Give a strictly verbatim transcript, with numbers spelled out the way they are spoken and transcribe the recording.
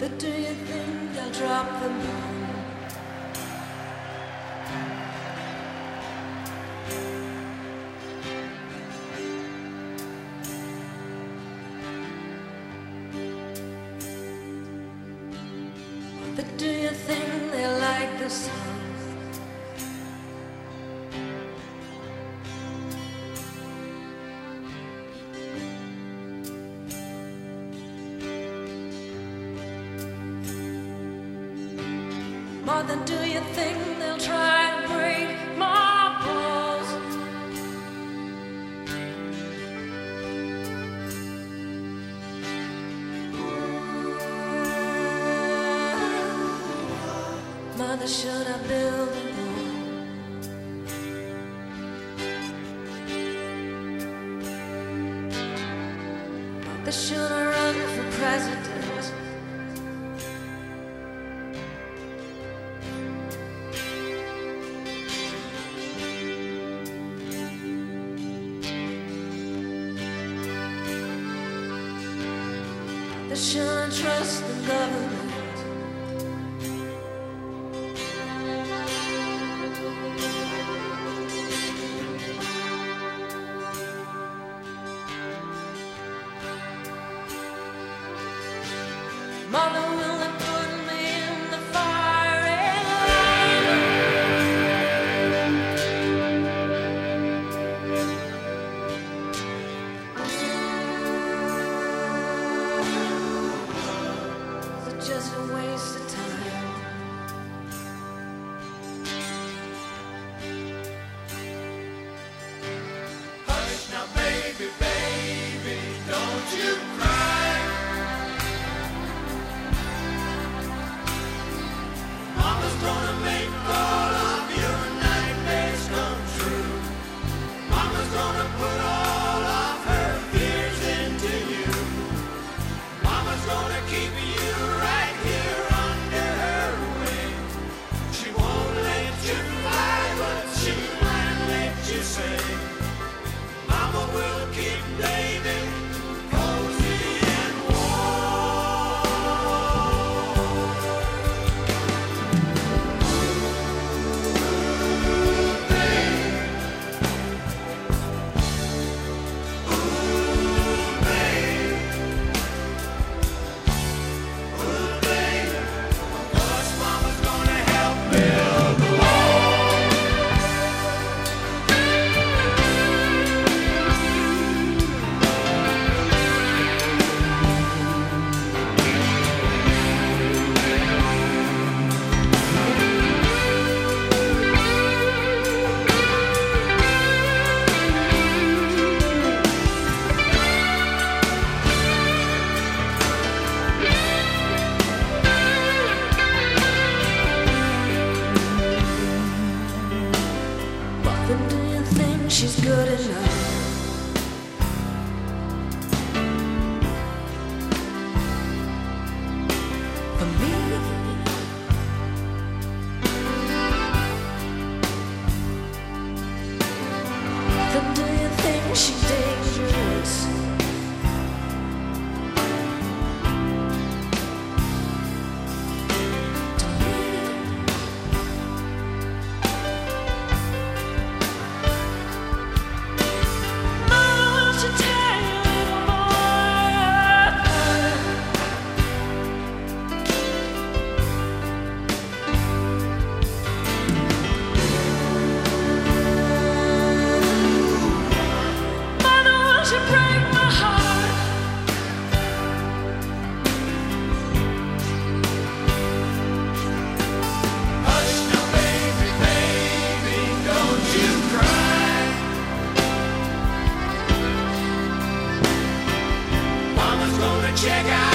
But do you think they'll drop the bomb? But do you think they like the South? More than do you think they'll try to break my balls? Mother, should I build a wall? Mother, should I run for president? They shouldn't trust the government. Mother, will they put me in the firing line? Is it just a waste of time? Hush now, baby, baby, don't you cry. Mama's gonna make all of your nightmares come true. Mama's gonna put all of her fears into you. Mama's gonna keep you right here under her wing. She won't let you fly, but she might let you sing. Mama will keep baby cozy and warm. Then do you think she's good enough? For me? Then do you think she's dangerous? To me? Mama, won't you tell your little boy? Mother, won't you break my heart? Hush now, baby, baby, don't you cry. Mama's gonna check out